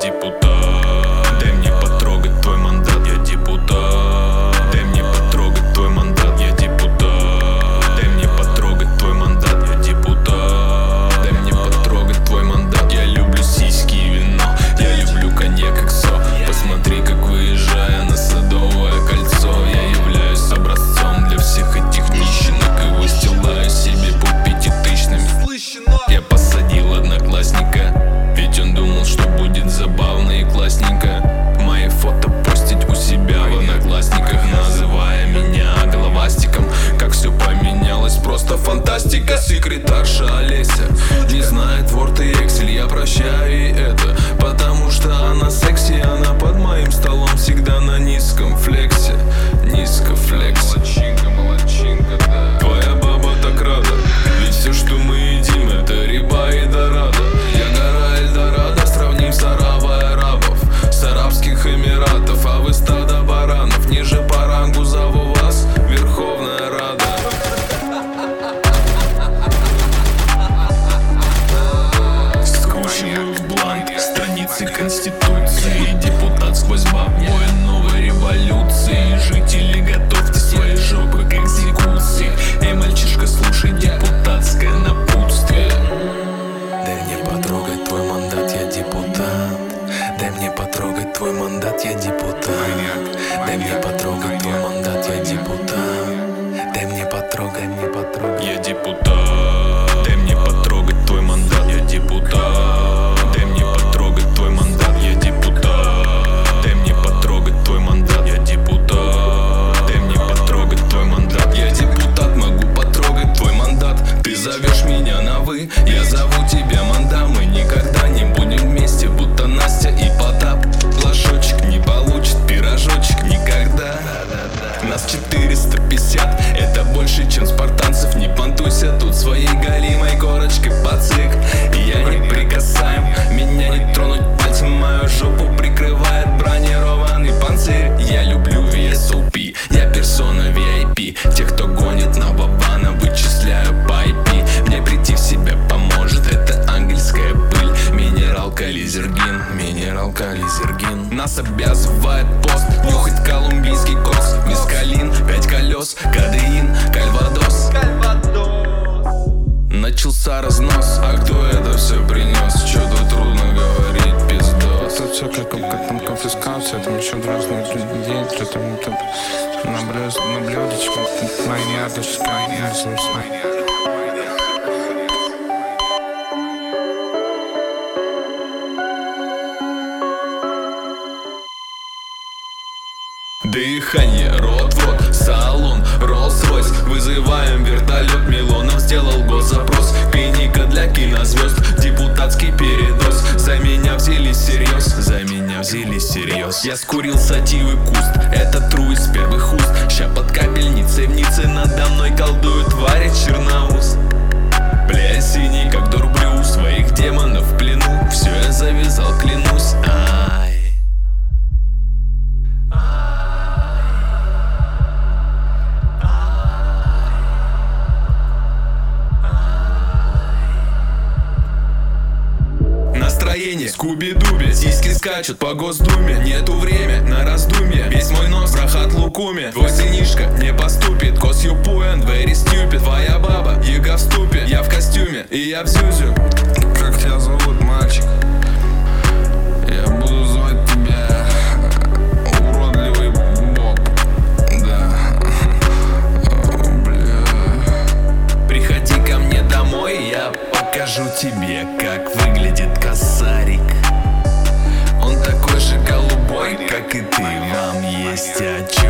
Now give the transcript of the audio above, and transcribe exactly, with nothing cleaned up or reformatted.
депутат. Дай мне потрогать твой мандат, я депутат. Дай мне потрогать твой мандат, я депутат. Дай мне потрогать твой мандат, я депутат. Дай мне потрогать твой мандат. Я люблю сиськи и вино, я люблю коньяк иксо. Посмотри, как выезжая на Садовое кольцо, я являюсь образцом для всех этих нищенок и выстилаю себе по пятитысячными. Я посадил одноклассника, ведь он думал, что будет забавно и классненько мои фото постить у себя в одноклассниках, называя меня головастиком. Как все поменялось, просто фантастика. Секретарша Олеся не знает Word и Excel, я прощаю ей это, потому что она секси. Она под моим столом всегда на низком флексе. Низко флексе. Молодчинка, молодчинка, да. Твоя баба так рада, ведь все, что мы едим, это риба и дорадо. Я гора Эльдорадо, сравним с Арабой арабов, с Арабских Эмиратов. А вы стадо баранов, ниже по рангу зову вас Верховная Рада. Скручиваю в бланк страницы Конституции. Депутат сквозь бабой новой революции. Жители, готовьте свои жопы к экзекуции. Эй, мальчишка, слушай депутатское напутствие. Дай мне потрогать твой мандат, я депутат. Дай мне потрогать твой мандат, я депутат. Дай мне потрогать твой мандат, я депутат. Дай мне потрогать, мне потрогать, я депутат. Дай мне потрогать твой мандат, я депутат. Дай мне потрогать твой мандат, я депутат. Дай мне потрогать твой мандат, я депутат. Дай мне потрогать твой мандат, я депутат. Могу потрогать твой мандат. Ты зовешь меня на вы, я зову тебя манда. Мы никогда не будем вместе, будто Настя и Потап. Флажочек не получит пирожочек никогда. Нас четыреста пятьдесят, это больше, чем спартанцев. Не понтуйся тут своей галимой корочкой пацик. Я не прикасаем, меня не тронуть пальцем. Мою жопу прикрывает бронированный панцирь. Я люблю ви эс о пи, я персона ви ай пи. Тех, кто гонит на бабана, вычисляю по ай пи. Мне прийти в себя поможет эта ангельская пыль. Минералка лизергин, минералка лизергин. Нас обязывает пост, нюхать колумбийский кос. Мискалин, пять колес, кадеин, кальвадос. Начался разнос, а кто это все принес? Что-то трудно говорить, пиздос. Тут все как, как там конфискация, там еще разных людей, кто там, там на, блюд, на блюдечке, майняточка, Дыхание, рот в рот, салон, Роллс-Ройс. Вызываем вертолет, Милонов сделал госзапрос. Клиника для кинозвезд, депутатский передоз. За меня взялись всерьез, за меня взялись всерьез. Я скурил сативый куст, это тру из первых уст. Ща под капельницей в Ницце надо мной колдует тварь черноус. Бля, синий, как дурблю, своих демонов в плену. Все я завязал, клянусь. Ай. Настроение Скуби-Дуби, сиськи скачут по Госдуме. Нету время на раздумье, весь мой нос в рахат лукуме. Твой сынишка не поступит, cause you poor and very stupid. Твоя баба, яга в ступе, я в костюме и я в зюзю. Как тебя зовут, мальчик? Я буду звать тебя уродливый Боб. Да. О, бля. Приходи ко мне домой, я покажу тебе, как выглядит косарик. Он такой же голубой, как и ты, вам есть о чем